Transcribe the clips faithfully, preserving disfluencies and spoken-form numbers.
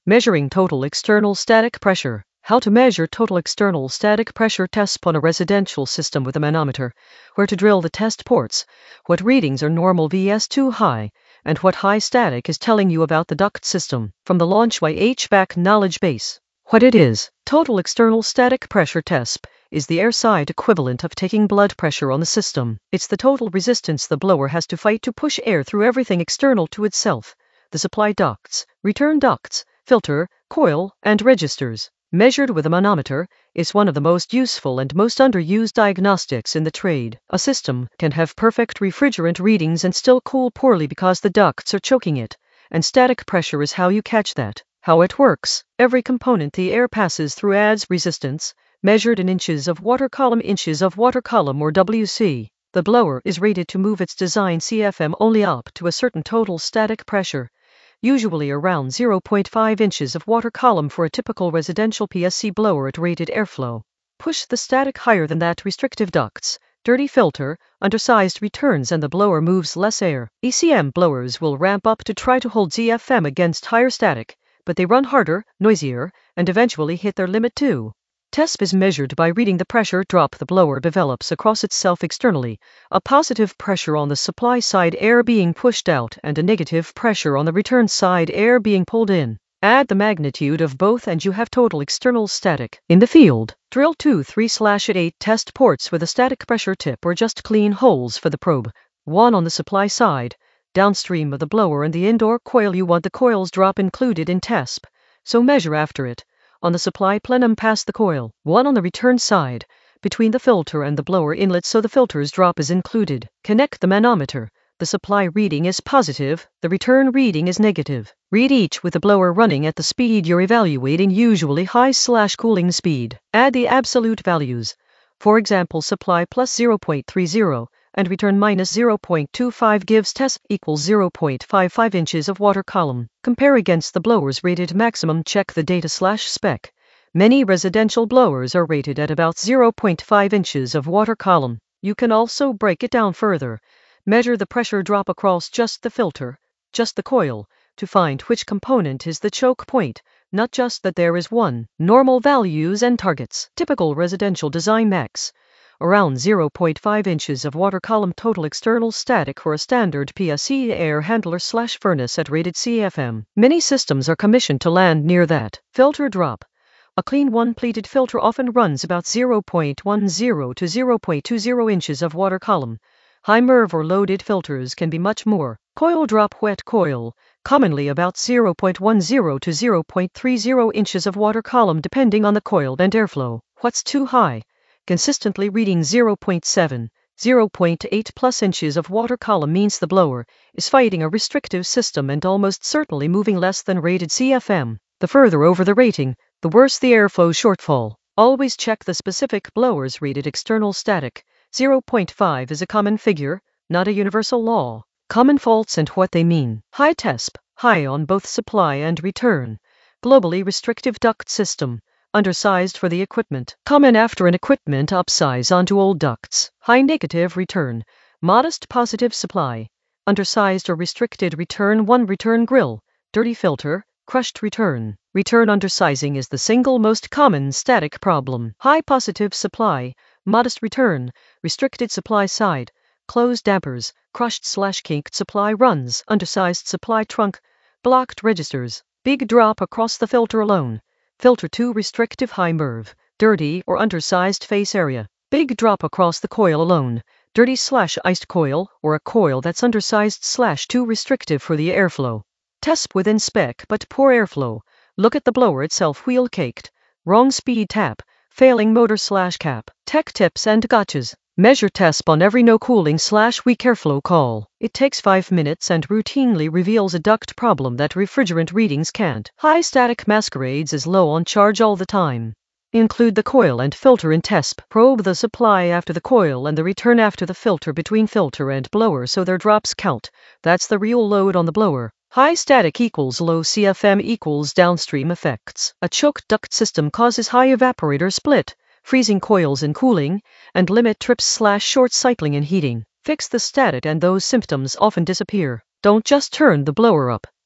Measuring total external static pressure. How to measure total external static pressure tests on a residential system with a manometer. Where to drill the test ports. What readings are normal versus too high. And what high static is telling you about the duct system. From the Launchway H V A C knowledge base. What it is. Total external static pressure test is the airside equivalent of taking blood pressure on the system. It's the total resistance the blower has to fight to push air through everything external to itself. The supply ducts, return ducts, filter, coil, and registers. Measured with a manometer, is one of the most useful and most underused diagnostics in the trade. A system can have perfect refrigerant readings and still cool poorly because the ducts are choking it, and static pressure is how you catch that. How it works. Every component the air passes through adds resistance, measured in inches of water column inches of water column or W C. The blower is rated to move its design C F M only up to a certain total static pressure, usually around zero point five inches of water column for a typical residential P S C blower at rated airflow. Push the static higher than that, restrictive ducts, dirty filter, undersized returns, and the blower moves less air. E C M blowers will ramp up to try to hold C F M against higher static, but they run harder, noisier, and eventually hit their limit too. T E S P is measured by reading the pressure drop the blower develops across itself externally, a positive pressure on the supply side air being pushed out and a negative pressure on the return side air being pulled in. Add the magnitude of both and you have total external static. In the field, drill two three eight test ports with a static pressure tip or just clean holes for the probe. One on the supply side, downstream of the blower, and the indoor coil. You want the coil's drop included in T E S P, so measure after it. On the supply plenum past the coil. One on the return side, between the filter and the blower inlet, so the filter's drop is included. Connect the manometer. The supply reading is positive, the return reading is negative. Read each with the blower running at the speed you're evaluating, usually high slash cooling speed. Add the absolute values. For example, supply plus zero point three zero and return minus zero point two five gives T E S P equals zero point five five inches of water column. Compare against the blower's rated maximum. Check the data slash spec. Many residential blowers are rated at about zero point five inches of water column. You can also break it down further. Measure the pressure drop across just the filter, just the coil, to find which component is the choke point, not just that there is one. Normal values and targets. Typical residential design max. Around zero point five inches of water column total external static for a standard P S C air handler slash furnace at rated C F M. Many systems are commissioned to land near that. Filter drop. A clean one pleated filter often runs about zero point one zero to zero point two zero inches of water column. High MERV or loaded filters can be much more. Coil drop wet coil, commonly about zero point one zero to zero point three zero inches of water column depending on the coil and airflow. What's too high? Consistently reading zero point seven, zero point eight plus inches of water column means the blower is fighting a restrictive system and almost certainly moving less than rated C F M. The further over the rating, the worse the airflow shortfall. Always check the specific blower's rated external static. zero point five is a common figure, not a universal law. Common faults and what they mean. High T E S P, high on both supply and return. Globally restrictive duct system. Undersized for the equipment. Common after an equipment upsize onto old ducts. High negative return. Modest positive supply. Undersized or restricted return. One return grill. Dirty filter. Crushed return. Return undersizing is the single most common static problem. High positive supply. Modest return. Restricted supply side. Closed dampers. Crushed slash kinked supply runs. Undersized supply trunk. Blocked registers. Big drop across the filter alone. Filter too restrictive. High MERV, dirty or undersized face area. Big drop across the coil alone. Dirty slash iced coil, or a coil that's undersized slash too restrictive for the airflow. T E S P within spec but poor airflow. Look at the blower itself. Wheel caked. Wrong speed tap. Failing motor slash cap. Tech tips and gotchas. Measure T E S P on every no cooling slash weak airflow call. It takes five minutes and routinely reveals a duct problem that refrigerant readings can't. High static masquerades as low on charge all the time. Include the coil and filter in T E S P. Probe the supply after the coil and the return after the filter between filter and blower so their drops count. That's the real load on the blower. High static equals low C F M equals downstream effects. A choked duct system causes high evaporator split, freezing coils and cooling, and limit trips slash short cycling and heating. Fix the static and those symptoms often disappear. Don't just turn the blower up.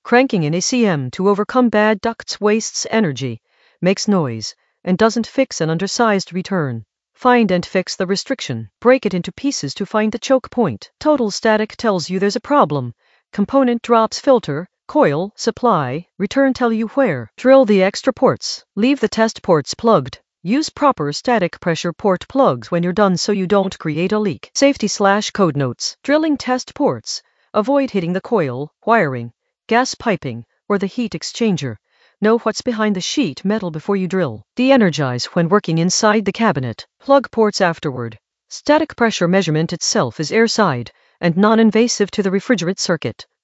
Cranking an A C M to overcome bad ducts wastes energy, makes noise, and doesn't fix an undersized return. Find and fix the restriction. Break it into pieces to find the choke point. Total Static tells you there's a problem. Component drops filter, coil, supply, return tell you where. Drill the extra ports. Leave the test ports plugged. Use proper static pressure port plugs when you're done so you don't create a leak. Safety slash code notes. Drilling test ports. Avoid hitting the coil, wiring, gas piping, or the heat exchanger. Know what's behind the sheet metal before you drill. De-energize when working inside the cabinet. Plug ports afterward. Static pressure measurement itself is airside and non-invasive to the refrigerant circuit.